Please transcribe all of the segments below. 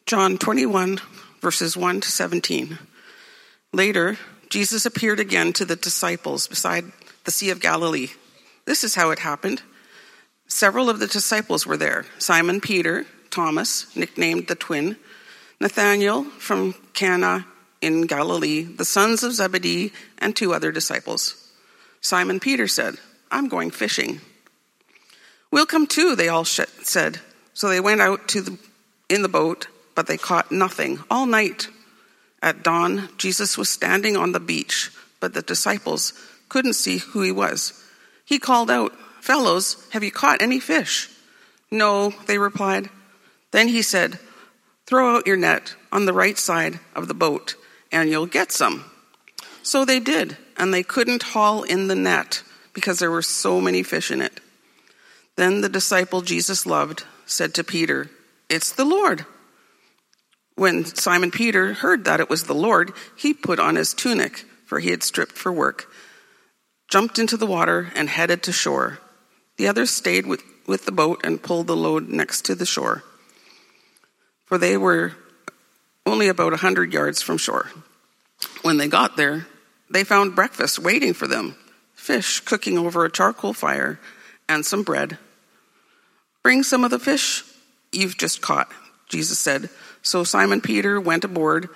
John 21, verses 1 to 17. Later, Jesus appeared again to the disciples beside the Sea of Galilee. This is how it happened. Several of the disciples were there. Simon Peter, Thomas, nicknamed the twin, Nathanael from Cana in Galilee, the sons of Zebedee, and 2 other disciples. Simon Peter said, "I'm going fishing." "We'll come too," they all said. So they went out in the boat, but they caught nothing all night. At dawn, Jesus was standing on the beach, but the disciples couldn't see who he was. He called out, "Fellows, have you caught any fish?" "No," they replied. Then he said, "Throw out your net on the right side of the boat, and you'll get some." So they did, and they couldn't haul in the net because there were so many fish in it. Then the disciple Jesus loved said to Peter, "It's the Lord." When Simon Peter heard that it was the Lord, he put on his tunic, for he had stripped for work, jumped into the water, and headed to shore. The others stayed with the boat and pulled the load next to the shore, for they were only about 100 yards from shore. When they got there, they found breakfast waiting for them, fish cooking over a charcoal fire, and some bread. "Bring some of the fish you've just caught," Jesus said. So Simon Peter went aboard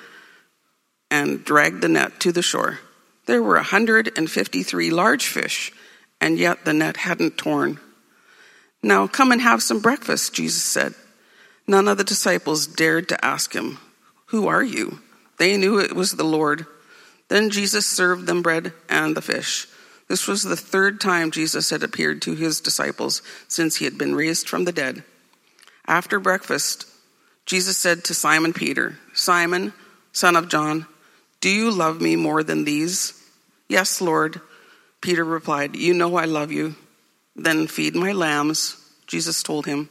and dragged the net to the shore. There were 153 large fish, and yet the net hadn't torn. "Now come and have some breakfast," Jesus said. None of the disciples dared to ask him, "Who are you?" They knew it was the Lord. Then Jesus served them bread and the fish. This was the 3rd time Jesus had appeared to his disciples since he had been raised from the dead. After breakfast, Jesus said to Simon Peter, "Simon, son of John, do you love me more than these?" "Yes, Lord," Peter replied. "You know I love you." "Then feed my lambs," Jesus told him.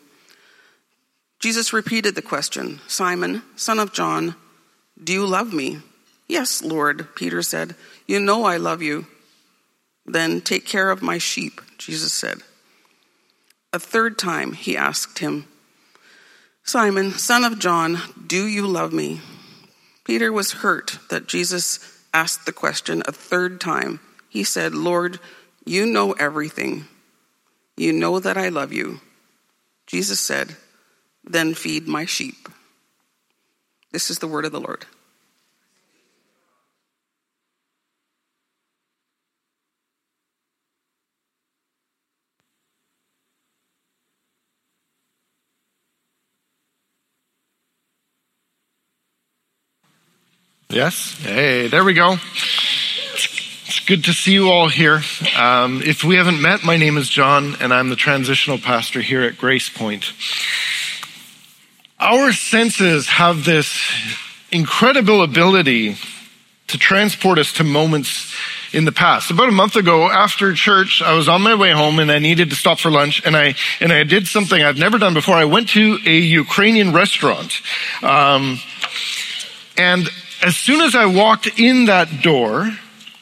Jesus repeated the question, "Simon, son of John, do you love me?" "Yes, Lord," Peter said. "You know I love you." "Then take care of my sheep," Jesus said. A 3rd time he asked him, "Simon, son of John, do you love me?" Peter was hurt that Jesus asked the question a 3rd time. He said, "Lord, you know everything. You know that I love you." Jesus said, "Then feed my sheep." This is the word of the Lord. Yes? Hey, there we go. It's good to see you all here. If we haven't met, my name is John, and I'm the transitional pastor here at Grace Point. Our senses have this incredible ability to transport us to moments in the past. About a month ago, after church, I was on my way home and I needed to stop for lunch, and I did something I've never done before. I went to a Ukrainian restaurant, and as soon as I walked in that door,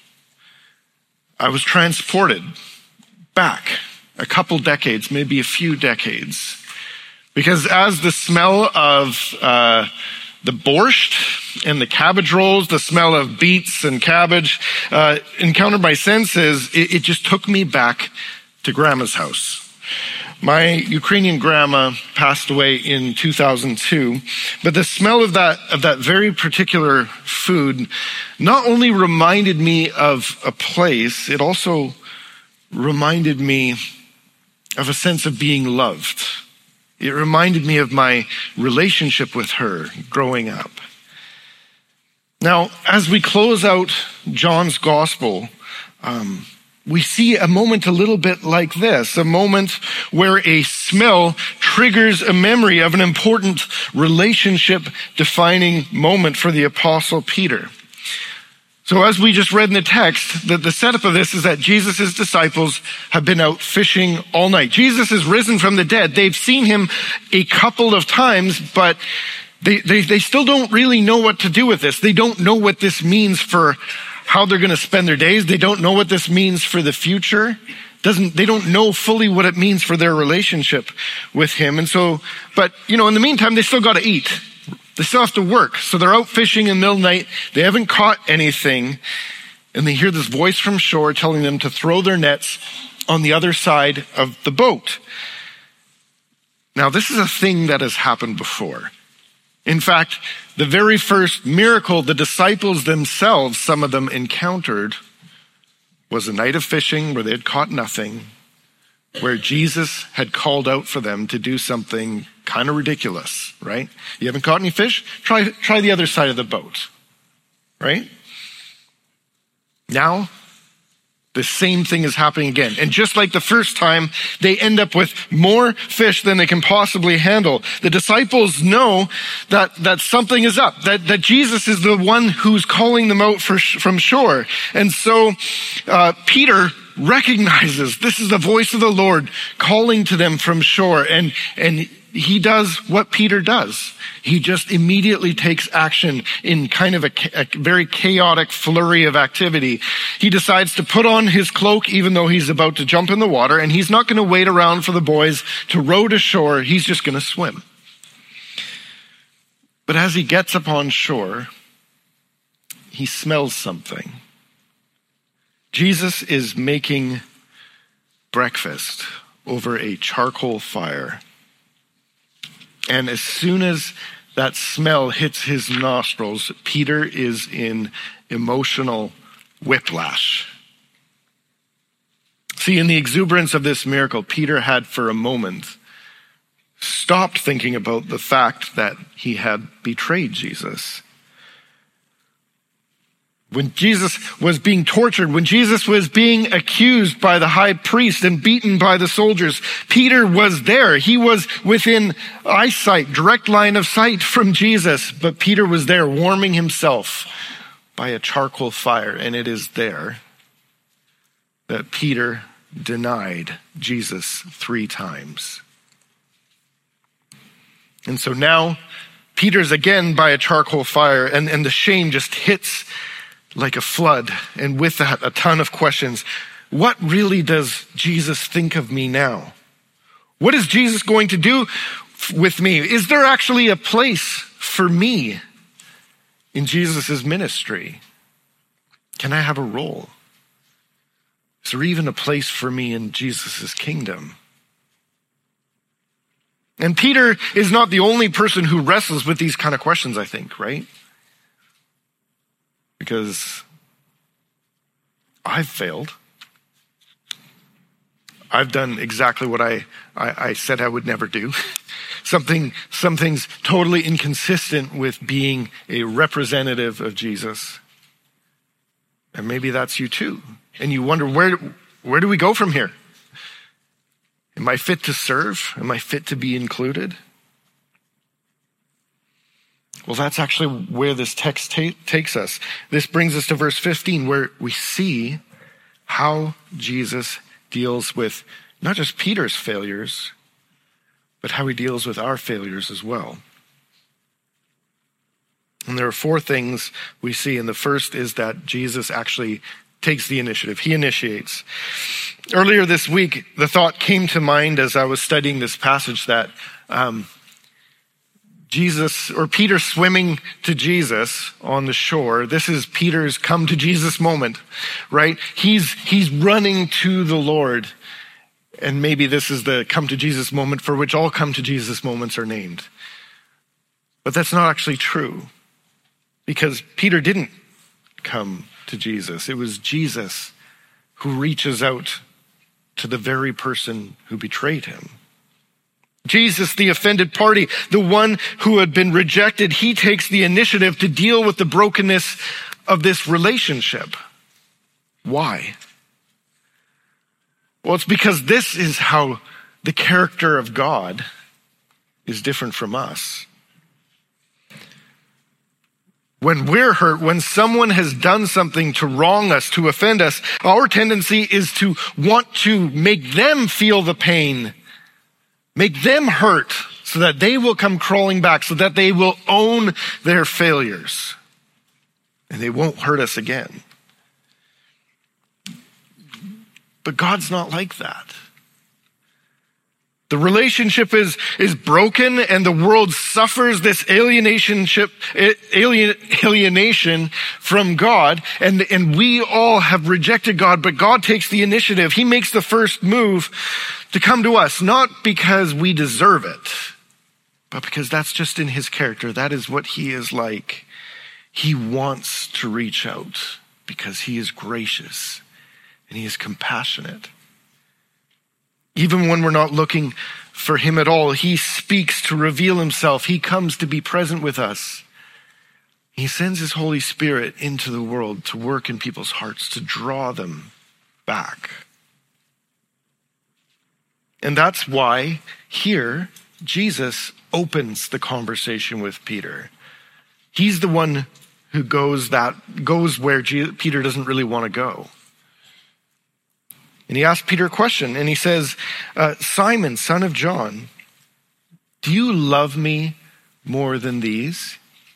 I was transported back a couple decades, maybe a few decades. Because as the smell of the borscht and the cabbage rolls, the smell of beets and cabbage encountered my senses, it just took me back to Grandma's house. My Ukrainian grandma passed away in 2002, but the smell of that very particular food not only reminded me of a place, it also reminded me of a sense of being loved. It reminded me of my relationship with her growing up. Now, as we close out John's gospel, we see a moment a little bit like this, a moment where a smell triggers a memory of an important relationship-defining moment for the Apostle Peter. So as we just read in the text, the setup of this is that Jesus' disciples have been out fishing all night. Jesus is risen from the dead. They've seen him a couple of times, but they still don't really know what to do with this. They don't know what this means for how they're going to spend their days. They don't know what this means for the future. They don't know fully what it means for their relationship with him. And so, but in the meantime, they still got to eat. They still have to work. So they're out fishing in the middle of the night. They haven't caught anything. And they hear this voice from shore telling them to throw their nets on the other side of the boat. Now, this is a thing that has happened before. In fact, the very first miracle the disciples themselves, some of them encountered, was a night of fishing where they had caught nothing, where Jesus had called out for them to do something kind of ridiculous, right? You haven't caught any fish? Try the other side of the boat, right? Now, the same thing is happening again. And just like the first time, they end up with more fish than they can possibly handle. The disciples know that something is up, that Jesus is the one who's calling them out from shore. And so Peter recognizes this is the voice of the Lord calling to them from shore. And he does what Peter does. He just immediately takes action in kind of a very chaotic flurry of activity. He decides to put on his cloak even though he's about to jump in the water, and he's not going to wait around for the boys to row to shore. He's just going to swim. But as he gets up on shore, he smells something. Jesus is making breakfast over a charcoal fire. And as soon as that smell hits his nostrils, Peter is in emotional whiplash. See, in the exuberance of this miracle, Peter had for a moment stopped thinking about the fact that he had betrayed Jesus. When Jesus was being tortured, when Jesus was being accused by the high priest and beaten by the soldiers, Peter was there. He was within eyesight, direct line of sight from Jesus, but Peter was there warming himself by a charcoal fire. And it is there that Peter denied Jesus 3 times. And so now Peter's again by a charcoal fire, and the shame just hits like a flood, and with that, a ton of questions. What really does Jesus think of me now? What is Jesus going to do with me? Is there actually a place for me in Jesus' ministry? Can I have a role? Is there even a place for me in Jesus' kingdom? And Peter is not the only person who wrestles with these kind of questions, I think, right? Because I've failed. I've done exactly what I said I would never do. Some things totally inconsistent with being a representative of Jesus. And maybe that's you too. And you wonder, where do we go from here? Am I fit to serve? Am I fit to be included? Well, that's actually where this text takes us. This brings us to verse 15, where we see how Jesus deals with not just Peter's failures, but how he deals with our failures as well. And there are 4 things we see. And the first is that Jesus actually takes the initiative. He initiates. Earlier this week, the thought came to mind as I was studying this passage that Peter swimming to Jesus on the shore. This is Peter's come to Jesus moment, right? He's running to the Lord. And maybe this is the come to Jesus moment for which all come to Jesus moments are named. But that's not actually true, because Peter didn't come to Jesus. It was Jesus who reaches out to the very person who betrayed him. Jesus, the offended party, the one who had been rejected, he takes the initiative to deal with the brokenness of this relationship. Why? Well, it's because this is how the character of God is different from us. When we're hurt, when someone has done something to wrong us, to offend us, our tendency is to want to make them feel the pain, make them hurt, so that they will come crawling back, so that they will own their failures and they won't hurt us again. But God's not like that. The relationship is broken and the world suffers this alienation from God. And we all have rejected God, but God takes the initiative. He makes the first move to come to us, not because we deserve it, but because that's just in his character. That is what he is like. He wants to reach out because he is gracious and he is compassionate. Even when we're not looking for him at all, he speaks to reveal himself. He comes to be present with us. He sends his Holy Spirit into the world to work in people's hearts, to draw them back. And that's why here Jesus opens the conversation with Peter. He's the one who goes where Peter doesn't really want to go. And he asked Peter a question, and he says, Simon, son of John, do you love me more than these?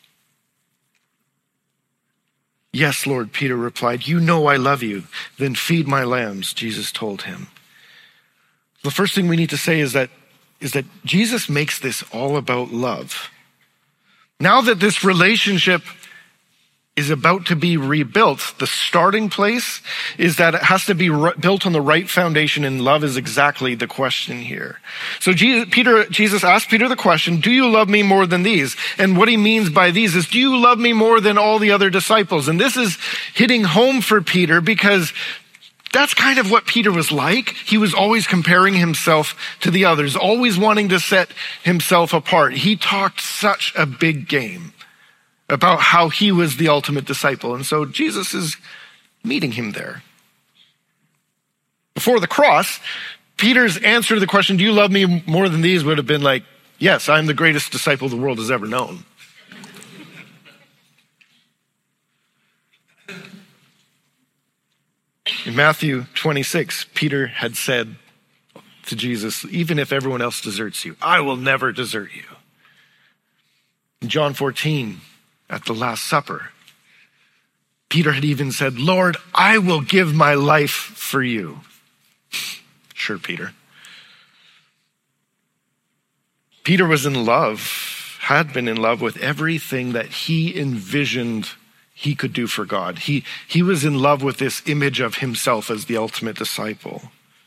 Yes, Lord, Peter replied, you know I love you. Then feed my lambs, Jesus told him. The first thing we need to say is that Jesus makes this all about love. Now that this relationship is about to be rebuilt, the starting place is that it has to be built on the right foundation, and love is exactly the question here. So Jesus asked Peter the question, do you love me more than these? And what he means by these is, do you love me more than all the other disciples? And this is hitting home for Peter because that's kind of what Peter was like. He was always comparing himself to the others, always wanting to set himself apart. He talked such a big game about how he was the ultimate disciple. And so Jesus is meeting him there. Before the cross, Peter's answer to the question, do you love me more than these, would have been like, yes, I'm the greatest disciple the world has ever known. In Matthew 26, Peter had said to Jesus, even if everyone else deserts you, I will never desert you. In John 14, at the Last Supper, Peter had even said, Lord, I will give my life for you. Sure, Peter. Peter was in love, had been in love with everything that he envisioned he could do for God. He was in love with this image of himself as the ultimate disciple.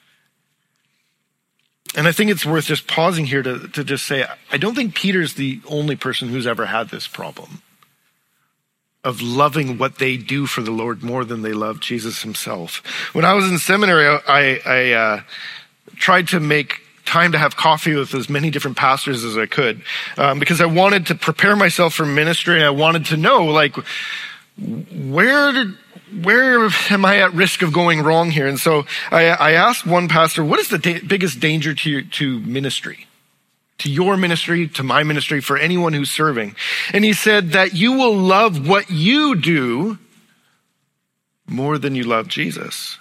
And I think it's worth just pausing here to just say, I don't think Peter's the only person who's ever had this problem of loving what they do for the Lord more than they love Jesus himself. When I was in seminary, I tried to make time to have coffee with as many different pastors as I could, because I wanted to prepare myself for ministry, and I wanted to know, like, where am I at risk of going wrong here? And so I asked one pastor, what is the biggest danger to ministry? To your ministry, to my ministry, for anyone who's serving. And he said that you will love what you do more than you love Jesus.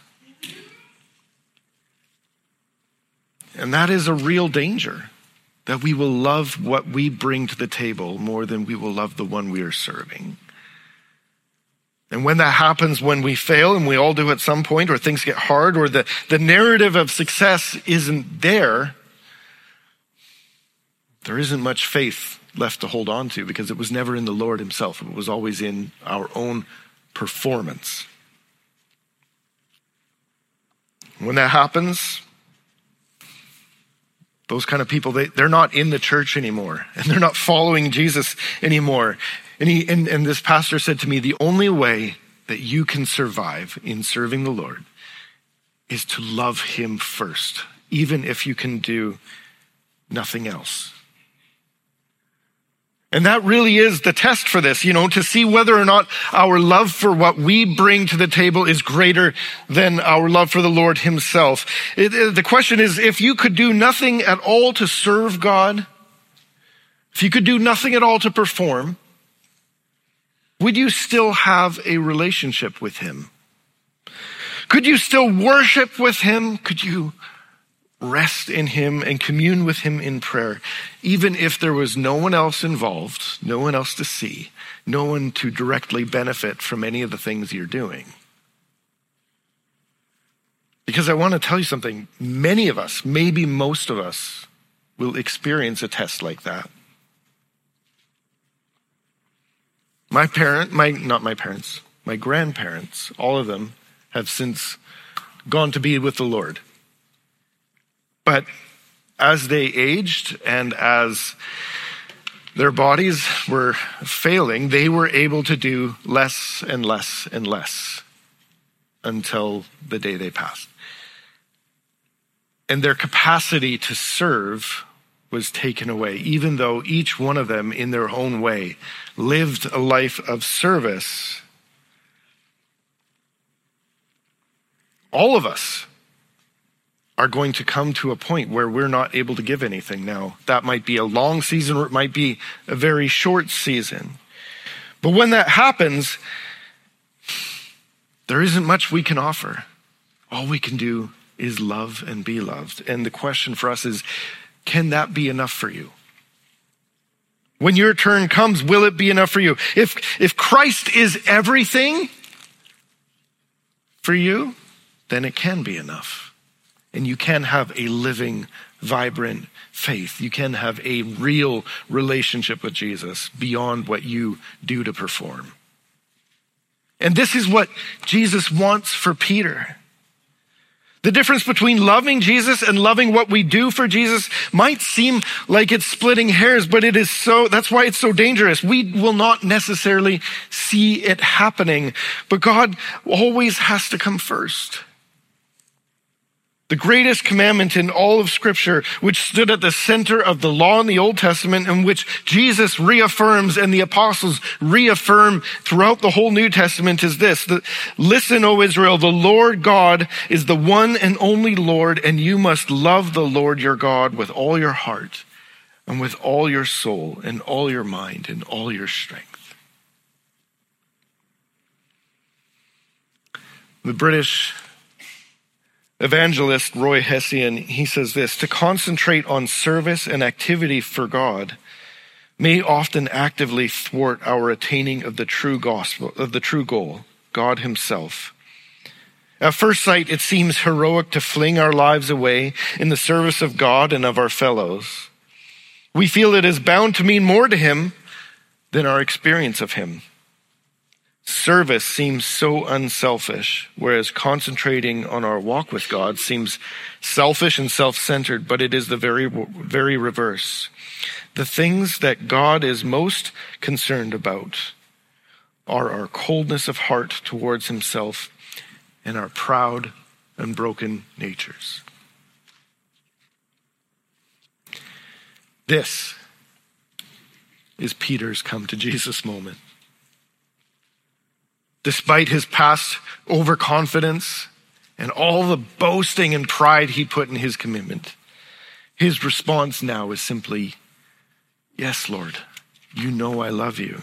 And that is a real danger, that we will love what we bring to the table more than we will love the one we are serving. And when that happens, when we fail, and we all do at some point, or things get hard, or the narrative of success isn't there isn't much faith left to hold on to, because it was never in the Lord himself. It was always in our own performance. When that happens, those kind of people, they're not in the church anymore, and they're not following Jesus anymore. And this pastor said to me, the only way that you can survive in serving the Lord is to love him first, even if you can do nothing else. And that really is the test for this, to see whether or not our love for what we bring to the table is greater than our love for the Lord himself. The question is, if you could do nothing at all to serve God, if you could do nothing at all to perform, would you still have a relationship with him? Could you still worship with him? Could you rest in him and commune with him in prayer, even if there was no one else involved, no one else to see, no one to directly benefit from any of the things you're doing? Because I want to tell you something, many of us, maybe most of us, will experience a test like that. My grandparents, all of them have since gone to be with the Lord. But as they aged and as their bodies were failing, they were able to do less and less and less until the day they passed. And their capacity to serve was taken away, even though each one of them in their own way lived a life of service. All of us are going to come to a point where we're not able to give anything now. That might be a long season or it might be a very short season. But when that happens, there isn't much we can offer. All we can do is love and be loved. And the question for us is, can that be enough for you? When your turn comes, will it be enough for you? If Christ is everything for you, then it can be enough. And you can have a living, vibrant faith. You can have a real relationship with Jesus beyond what you do to perform. And this is what Jesus wants for Peter. The difference between loving Jesus and loving what we do for Jesus might seem like it's splitting hairs, but it is so, that's why it's so dangerous. We will not necessarily see it happening, but God always has to come first. The greatest commandment in all of Scripture, which stood at the center of the law in the Old Testament and which Jesus reaffirms and the apostles reaffirm throughout the whole New Testament is this. Listen, O Israel, the Lord God is the one and only Lord, and you must love the Lord your God with all your heart and with all your soul and all your mind and all your strength. The British evangelist Roy Hession, he says this: to concentrate on service and activity for God may often actively thwart our attaining of the true gospel, of the true goal, God himself. At first sight, it seems heroic to fling our lives away in the service of God and of our fellows. We feel it is bound to mean more to him than our experience of him. Service seems so unselfish, whereas concentrating on our walk with God seems selfish and self-centered, but it is the very reverse. The things that God is most concerned about are our coldness of heart towards himself and our proud and broken natures. This is Peter's come to Jesus moment. Despite his past overconfidence and all the boasting and pride he put in his commitment, his response now is simply, yes, Lord, you know I love you.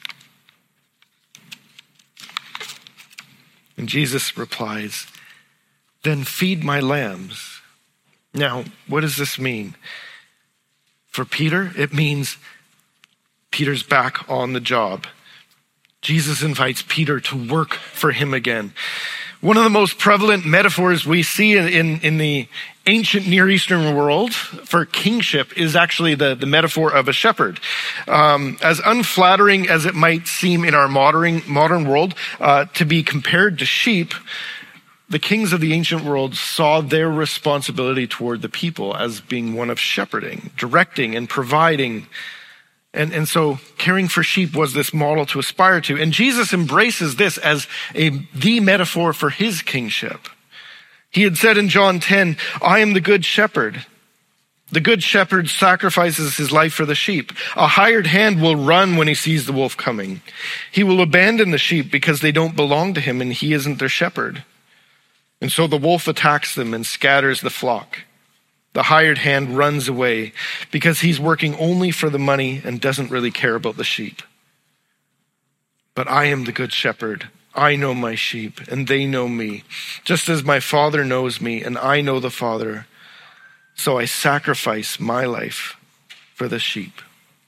And Jesus replies, then feed my lambs. Now, what does this mean? For Peter, it means Peter's back on the job. Jesus invites Peter to work for him again. One of the most prevalent metaphors we see in the ancient Near Eastern world for kingship is actually the metaphor of a shepherd. As unflattering as it might seem in our modern world to be compared to sheep, the kings of the ancient world saw their responsibility toward the people as being one of shepherding, directing, and providing. And so caring for sheep was this model to aspire to. And Jesus embraces this as the metaphor for his kingship. He had said in John 10, I am the good shepherd. The good shepherd sacrifices his life for the sheep. A hired hand will run when he sees the wolf coming. He will abandon the sheep because they don't belong to him and he isn't their shepherd. And so the wolf attacks them and scatters the flock. The hired hand runs away because he's working only for the money and doesn't really care about the sheep. But I am the good shepherd. I know my sheep and they know me, just as my Father knows me and I know the Father. So I sacrifice my life for the sheep.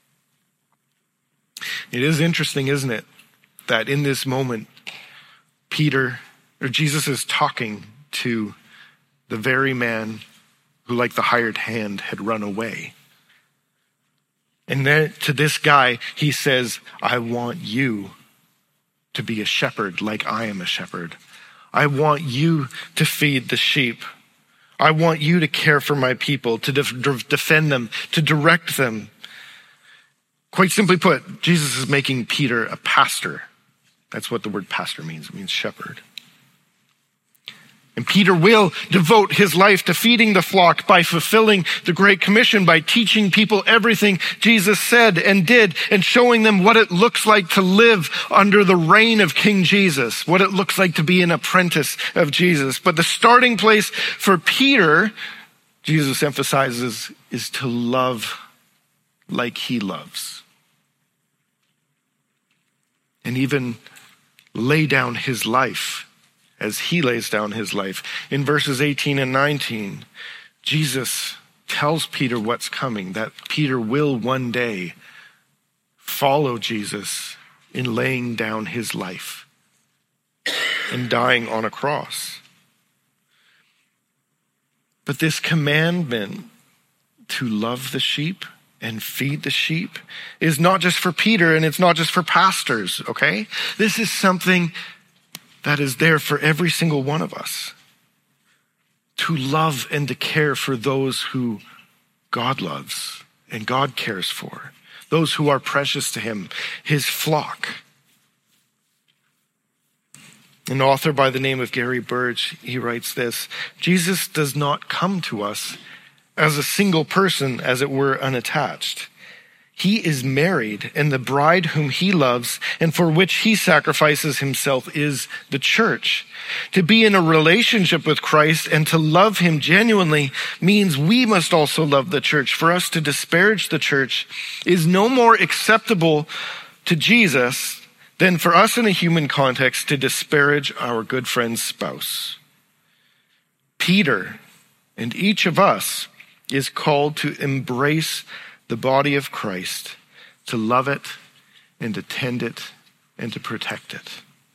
It is interesting, isn't it, that in this moment, Jesus is talking to the very man who, like the hired hand, had run away. And then to this guy, he says, I want you to be a shepherd like I am a shepherd. I want you to feed the sheep. I want you to care for my people, to defend them, to direct them. Quite simply put, Jesus is making Peter a pastor. That's what the word pastor means. It means shepherd. And Peter will devote his life to feeding the flock by fulfilling the Great Commission, by teaching people everything Jesus said and did, and showing them what it looks like to live under the reign of King Jesus, what it looks like to be an apprentice of Jesus. But the starting place for Peter, Jesus emphasizes, is to love like he loves. And even lay down his life as he lays down his life. In verses 18 and 19, Jesus tells Peter what's coming, that Peter will one day follow Jesus in laying down his life and dying on a cross. But this commandment to love the sheep and feed the sheep is not just for Peter, and it's not just for pastors, okay? This is something that is there for every single one of us. To love and to care for those who God loves and God cares for. Those who are precious to him, his flock. An author by the name of Gary Burge, he writes this: Jesus does not come to us as a single person, as it were, unattached. He is married, and the bride whom he loves and for which he sacrifices himself is the church. To be in a relationship with Christ and to love him genuinely means we must also love the church. For us to disparage the church is no more acceptable to Jesus than for us in a human context to disparage our good friend's spouse. Peter and each of us is called to embrace the body of Christ, to love it and to tend it and to protect it.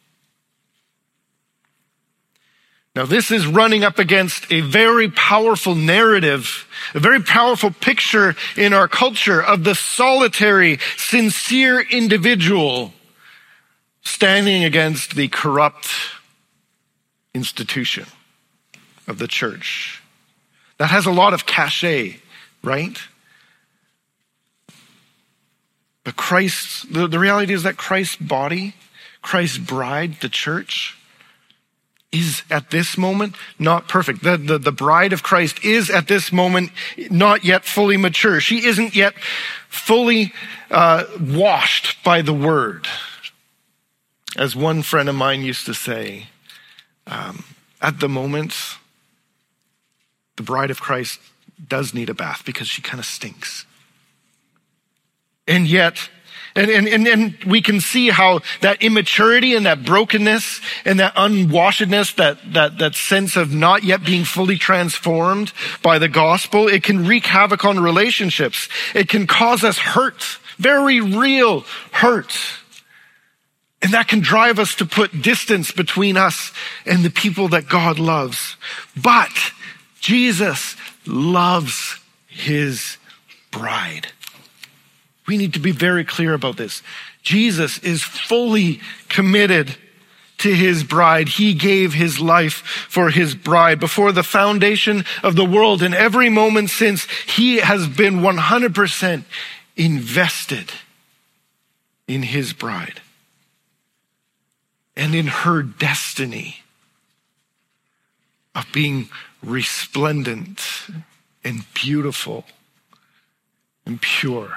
Now, this is running up against a very powerful narrative, a very powerful picture in our culture of the solitary, sincere individual standing against the corrupt institution of the church. That has a lot of cachet, right? But the reality is that Christ's body, Christ's bride, the church, is at this moment not perfect. The bride of Christ is at this moment not yet fully mature. She isn't yet fully washed by the word. As one friend of mine used to say, at the moment, the bride of Christ does need a bath because she kind of stinks. And yet, and we can see how that immaturity and that brokenness and that unwashedness, that sense of not yet being fully transformed by the gospel, it can wreak havoc on relationships. It can cause us hurt, very real hurt. And that can drive us to put distance between us and the people that God loves. But Jesus loves his bride. We need to be very clear about this. Jesus is fully committed to his bride. He gave his life for his bride. Before the foundation of the world and every moment since, he has been 100% invested in his bride and in her destiny of being resplendent and beautiful and pure.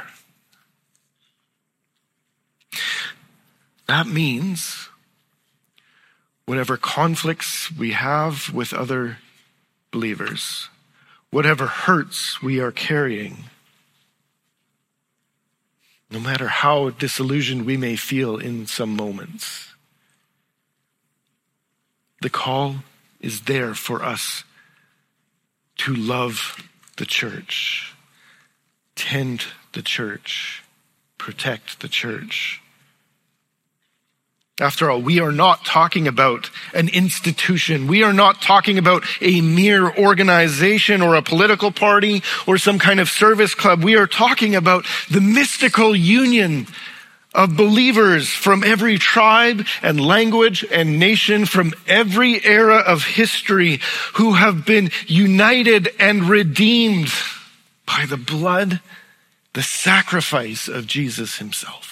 That means whatever conflicts we have with other believers, whatever hurts we are carrying, no matter how disillusioned we may feel in some moments, the call is there for us to love the church, tend the church, protect the church. After all, we are not talking about an institution. We are not talking about a mere organization or a political party or some kind of service club. We are talking about the mystical union of believers from every tribe and language and nation, from every era of history, who have been united and redeemed by the blood, the sacrifice of Jesus himself.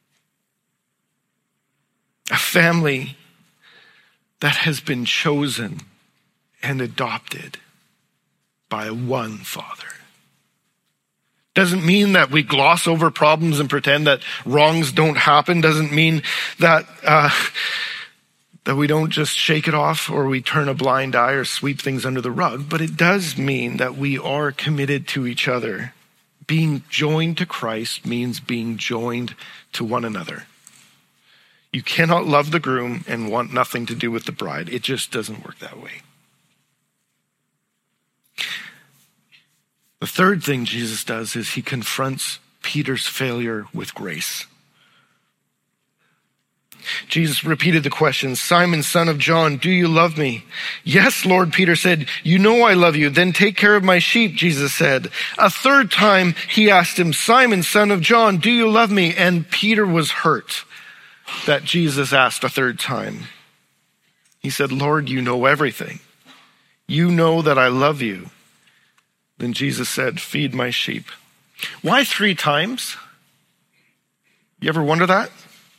A family that has been chosen and adopted by one Father. Doesn't mean that we gloss over problems and pretend that wrongs don't happen. Doesn't mean that that we don't just shake it off or we turn a blind eye or sweep things under the rug. But it does mean that we are committed to each other. Being joined to Christ means being joined to one another. You cannot love the groom and want nothing to do with the bride. It just doesn't work that way. The third thing Jesus does is he confronts Peter's failure with grace. Jesus repeated the question, "Simon, son of John, do you love me?" "Yes, Lord," Peter said. "You know I love you. Then take care of my sheep," Jesus said. A third time he asked him, "Simon, son of John, do you love me?" And Peter was hurt that Jesus asked a third time. He said, "Lord, you know everything. You know that I love you." Then Jesus said, "Feed my sheep." Why 3 times? You ever wonder that?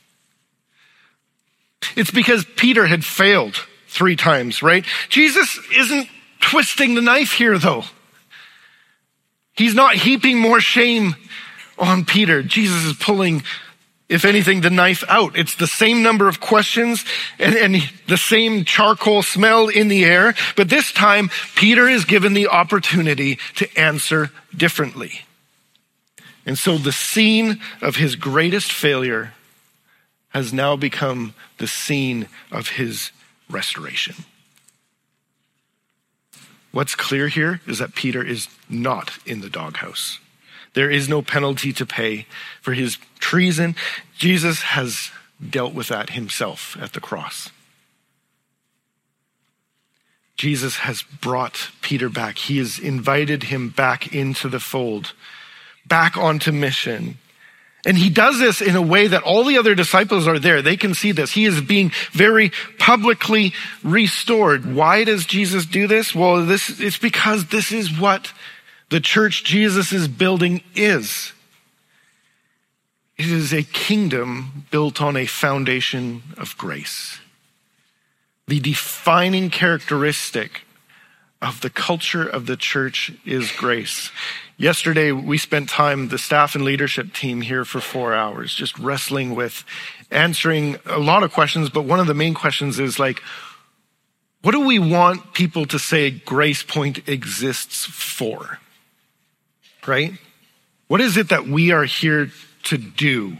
It's because Peter had failed 3 times, right? Jesus isn't twisting the knife here, though. He's not heaping more shame on Peter. Jesus is pulling, if anything, the knife out. It's the same number of questions and the same charcoal smell in the air, but this time Peter is given the opportunity to answer differently. And so the scene of his greatest failure has now become the scene of his restoration. What's clear here is that Peter is not in the doghouse. There is no penalty to pay for his treason. Jesus has dealt with that himself at the cross. Jesus has brought Peter back. He has invited him back into the fold, back onto mission. And he does this in a way that all the other disciples are there. They can see this. He is being very publicly restored. Why does Jesus do this? Well, it's because this is what the church Jesus is building is. It is a kingdom built on a foundation of grace. The defining characteristic of the culture of the church is grace. Yesterday, we spent time, the staff and leadership team, here for 4 hours, just wrestling with answering a lot of questions. But one of the main questions is like, what do we want people to say Grace Point exists for? Right? What is it that we are here to do?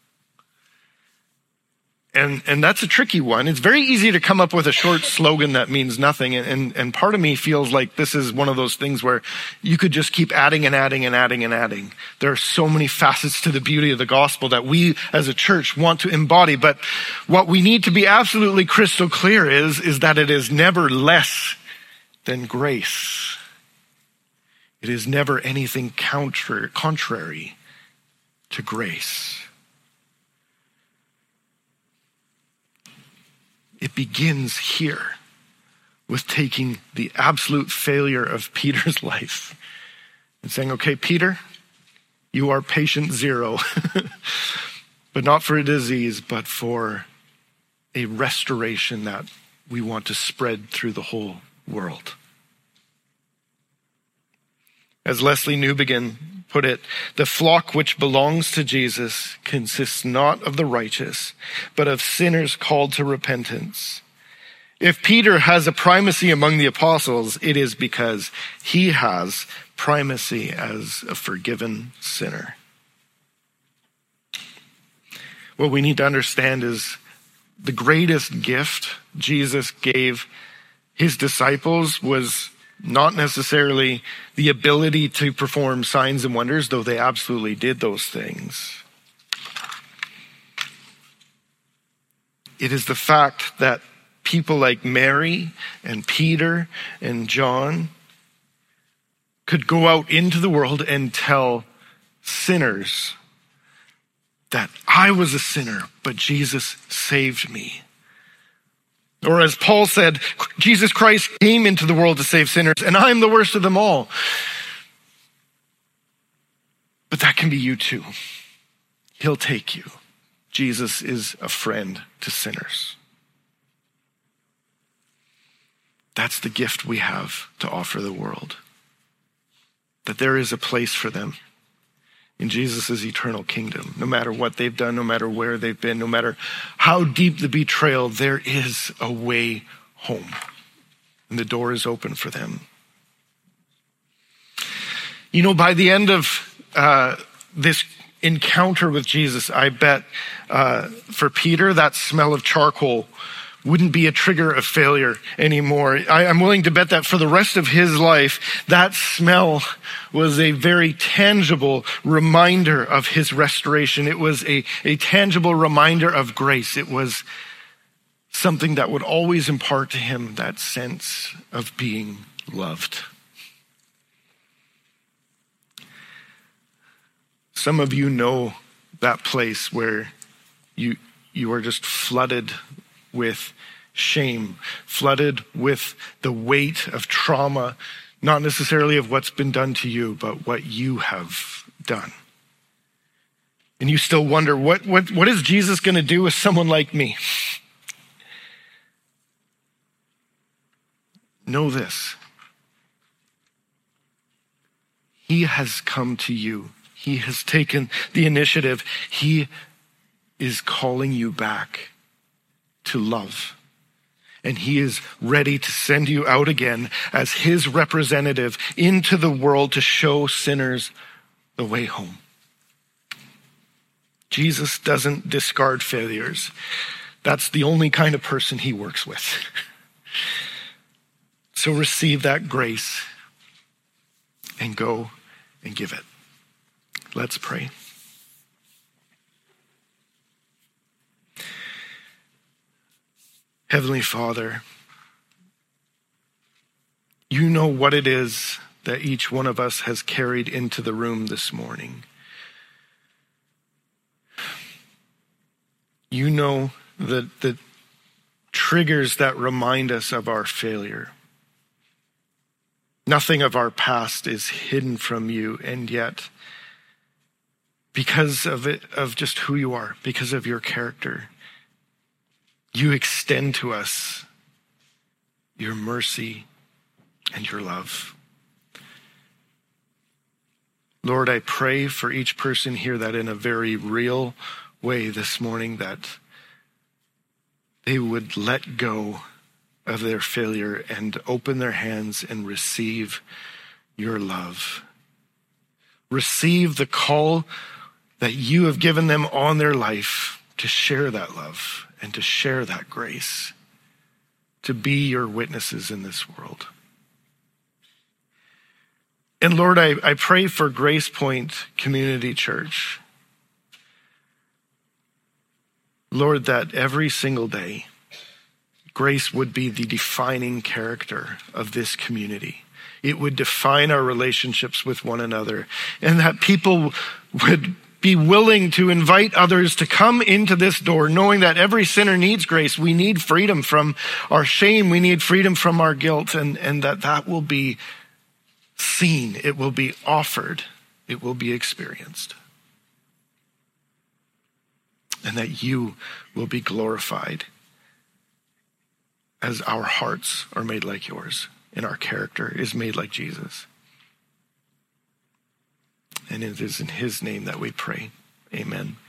And that's a tricky one. It's very easy to come up with a short slogan that means nothing. And part of me feels like this is one of those things where you could just keep adding and adding and adding and adding. There are so many facets to the beauty of the gospel that we as a church want to embody. But what we need to be absolutely crystal clear is that it is never less than grace. It is never anything contrary to grace. It begins here with taking the absolute failure of Peter's life and saying, okay, Peter, you are patient 0, but not for a disease, but for a restoration that we want to spread through the whole world. As Leslie Newbegin put it, the flock which belongs to Jesus consists not of the righteous, but of sinners called to repentance. If Peter has a primacy among the apostles, it is because he has primacy as a forgiven sinner. What we need to understand is the greatest gift Jesus gave his disciples was not necessarily the ability to perform signs and wonders, though they absolutely did those things. it is the fact that people like Mary and Peter and John could go out into the world and tell sinners that I was a sinner, but Jesus saved me. Or as Paul said, Jesus Christ came into the world to save sinners, and I'm the worst of them all. But that can be you too. He'll take you. Jesus is a friend to sinners. That's the gift we have to offer the world. That there is a place for them in Jesus' eternal kingdom. No matter what they've done, no matter where they've been, no matter how deep the betrayal, there is a way home. And the door is open for them. You know, by the end of this encounter with Jesus, I bet for Peter, that smell of charcoal wouldn't be a trigger of failure anymore. I'm willing to bet that for the rest of his life, that smell was a very tangible reminder of his restoration. It was a tangible reminder of grace. It was something that would always impart to him that sense of being loved. Some of you know that place where you are just flooded with shame, flooded with the weight of trauma, not necessarily of what's been done to you, but what you have done. And you still wonder, what is Jesus going to do with someone like me? Know this. He has come to you. He has taken the initiative. He is calling you back to love. And he is ready to send you out again as his representative into the world to show sinners the way home. Jesus doesn't discard failures. That's the only kind of person he works with. So receive that grace and go and give it. Let's pray. Heavenly Father, you know what it is that each one of us has carried into the room this morning. You know the triggers that remind us of our failure. Nothing of our past is hidden from you, and yet, because of just who you are, because of your character, you extend to us your mercy and your love. Lord, I pray for each person here that in a very real way this morning that they would let go of their failure and open their hands and receive your love. Receive the call that you have given them on their life to share that love and to share that grace, to be your witnesses in this world. And Lord, I pray for Grace Point Community Church. Lord, that every single day, grace would be the defining character of this community. It would define our relationships with one another, and that people would be willing to invite others to come into this door, knowing that every sinner needs grace. We need freedom from our shame. We need freedom from our guilt, and that will be seen. It will be offered. It will be experienced. And that you will be glorified as our hearts are made like yours and our character is made like Jesus. And it is in his name that we pray. Amen.